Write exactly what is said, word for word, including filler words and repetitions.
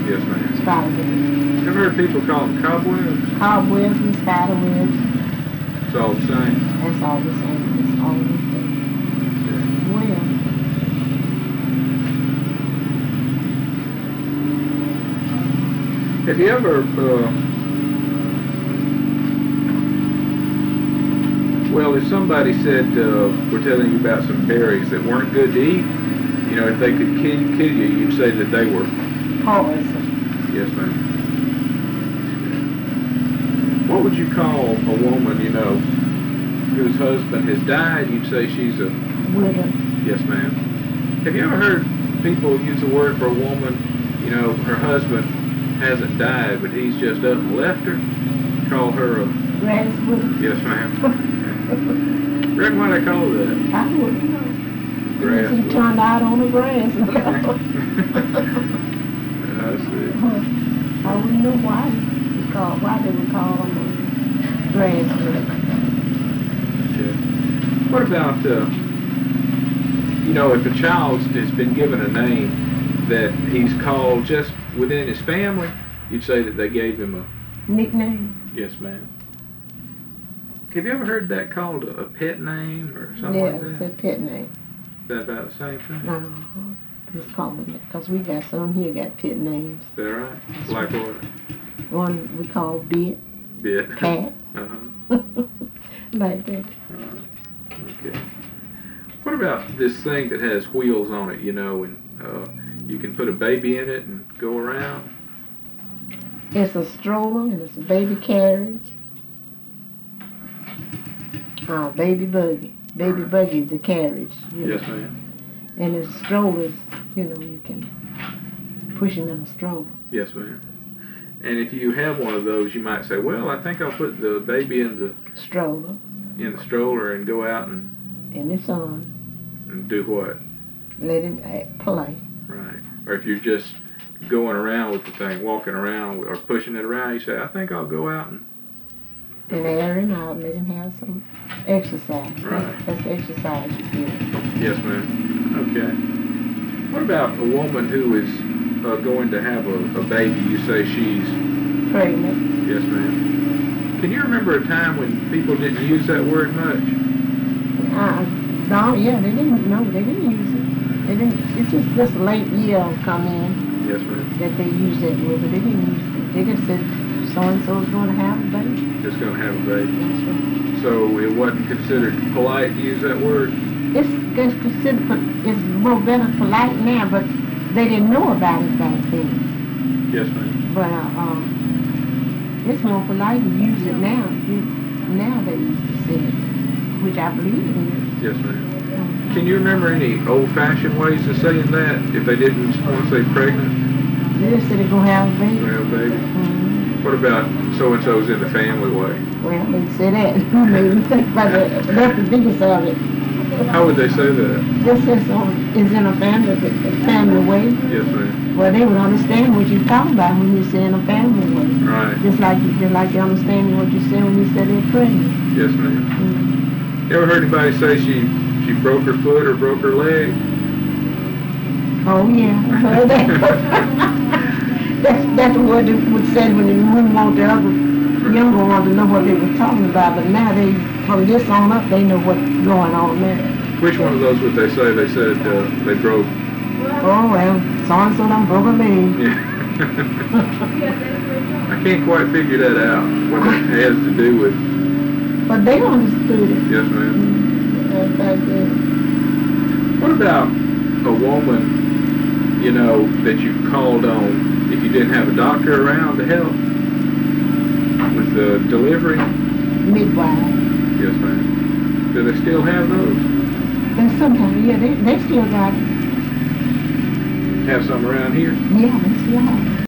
Yes, ma'am. Spider webs. I've heard people call them cobwebs. Cobwebs and spider webs. It's all the same. That's all the same. It's all the same. Yeah. Well, Have you ever, uh, well, if somebody said, uh, we're telling you about some berries that weren't good to eat, you know, if they could kill, kill you, you'd say that they were poison. Yes, ma'am. What would you call a woman, you know, whose husband has died? You'd say she's a widow. Yes, ma'am. Have you ever heard people use the word for a woman, you know, her husband hasn't died, but he's just up and left her? Call her a grass widow. Yes, ma'am. Reckon why they call that? I wouldn't know. Grass She turned out on the grass. I see. I wouldn't know why it's called, why they would call them a grass widow. Okay. What about, uh, you know, if a child has been given a name that he's called just within his family, you'd say that they gave him a nickname? Yes, ma'am. Have you ever heard that called a, a pet name or something yeah, like that? Yeah, it's a pet name. Is that about the same thing? Uh-huh. Just calling it, because we got some here got pet names. Is that right? That's like right. What? One we call Bit. Bit. Cat. Uh-huh. Like that. Uh, okay. What about this thing that has wheels on it, you know, and uh, you can put a baby in it and go around? It's a stroller and it's a baby carriage. Uh, baby buggy. Baby right. Buggy is the carriage. Yes, ma'am. And the strollers, you know, you can push them in a stroller. Yes, ma'am. And if you have one of those, you might say, well, I think I'll put the baby in the stroller. In the stroller and go out and in the sun. And do what? Let him play. Right. Or if you're just going around with the thing, walking around or pushing it around, you say, I think I'll go out and and air him out, let him have some exercise. Right. That's, that's exercise you get. Yes, ma'am. Okay. What about a woman who is uh, going to have a, a baby? You say she's pregnant. Yes, ma'am. Can you remember a time when people didn't use that word much? Uh, no, yeah, they didn't. No, they didn't use it. They didn't. It's just this late year come in. Yes, ma'am. That they use that word, but they didn't use it. They just said so and so's going to have a baby. Just going to have a baby. That's right. So it wasn't considered polite to use that word? It's, it's considered, it's more better polite now, but they didn't know about it back then. Yes, ma'am. But uh, um, it's more polite to use it now. Now they used to say it, which I believe it is. Yes, ma'am. Um, Can you remember any old-fashioned ways of saying that if they didn't want to say pregnant? They just said they're going to have a baby. Have a baby. Mm-hmm. What about so-and-so's in the family way? Well, they say that. Maybe think about it. That's the biggest of it. How would they say that? This is, um, is in a family, a family way. Yes, ma'am. Well, they would understand what you're talking about when you say in a family way. Right. Just like you, just like you understand what you say when you say they're pregnant. Yes, ma'am. Mm-hmm. You ever heard anybody say she she broke her foot or broke her leg? Oh yeah, I heard that. that's that's what they would say when they wouldn't want the other younger ones to know what they were talking about. But now they, from this on up, they know what's going on now. Which one of those would they say? They said uh, they broke. Oh well, so and so done broke a leg. Yeah. I can't quite figure that out. What it has to do with. But they understood it. Yes, ma'am. Mm-hmm. Back then. What about a woman, you know, that you called on if you didn't have a doctor around to help with the delivery? Midwife. Yes, ma'am. Do they still have those? They sometimes, yeah, they, they still got it. Have some around here? Yeah, they still have it.